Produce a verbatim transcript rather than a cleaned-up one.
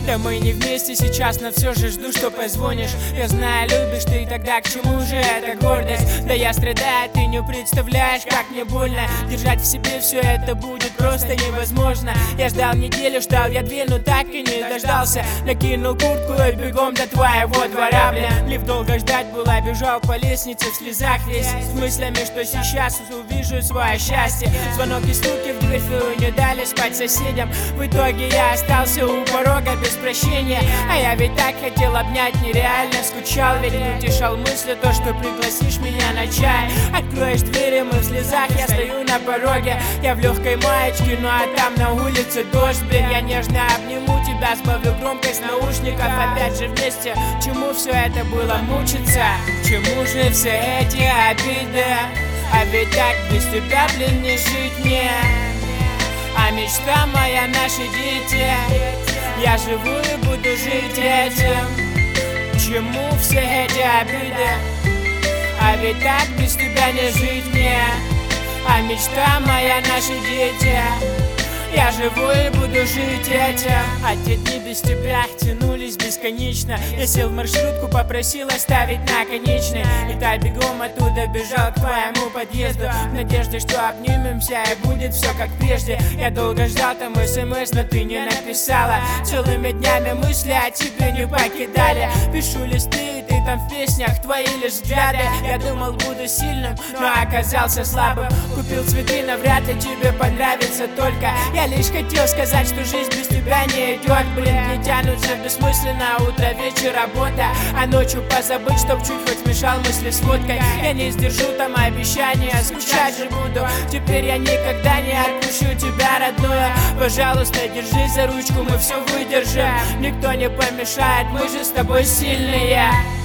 Да мы не вместе сейчас, но все же жду, что позвонишь. Я знаю, любишь ты, тогда к чему же эта гордость? Да я страдаю, ты не представляешь, как мне больно. Держать в себе все это будет просто невозможно. Я ждал неделю, ждал я две, но так и не дождался. Накинул куртку и бегом до твоего двора, бля. Лифт долго ждать было, бежал по лестнице в слезах весь, с мыслями, что сейчас увижу свое счастье. Звонок и стуки в дверь не дали спать соседям. В итоге я остался у порога без прощения. А я ведь так хотел обнять, нереально скучал. Ведь не утешал мысли то, что пригласишь меня на чай. Откроешь двери, мы в слезах, я стою на пороге. Я в легкой маечке, ну а там на улице дождь, блин. Я нежно обниму тебя, сбавлю громкость наушников. Опять же вместе, чему все это было мучиться? Чему же все эти обиды? А ведь так без тебя, блин, не жить мне. А мечта моя, наши дети. Я живу и буду жить этим. Чему все эти обиды? А ведь так без тебя не жить мне. А мечта моя, наши дети. Я живу и буду жить этим. А те дни без тебя тянулись бесконечно. Я сел в маршрутку, попросил оставить на конечной. И та бегом оттуда бежал к твоему подъезду, в надежде, что обнимемся и будет все как прежде. Я долго ждал там смс, но ты не написала. Целыми днями мысли о тебе не покидали. Пишу листы, и ты там в песнях, твои лишь взгляды. Я думал, буду сильным, но оказался слабым. Купил цветы, но вряд ли тебе понравится только. Я лишь хотел сказать, что жизнь без тебя не идет. Блин, не тянутся бессмысленно, утро, вечер, работа. А ночью позабыть, чтоб чуть хоть мешал мысли с водкой. Я не сдержу там обещания, скучать же буду. Теперь я никогда не отпущу тебя, родную. Пожалуйста, держи за ручку, мы все выдержим. Никто не помешает, мы же с тобой сильные.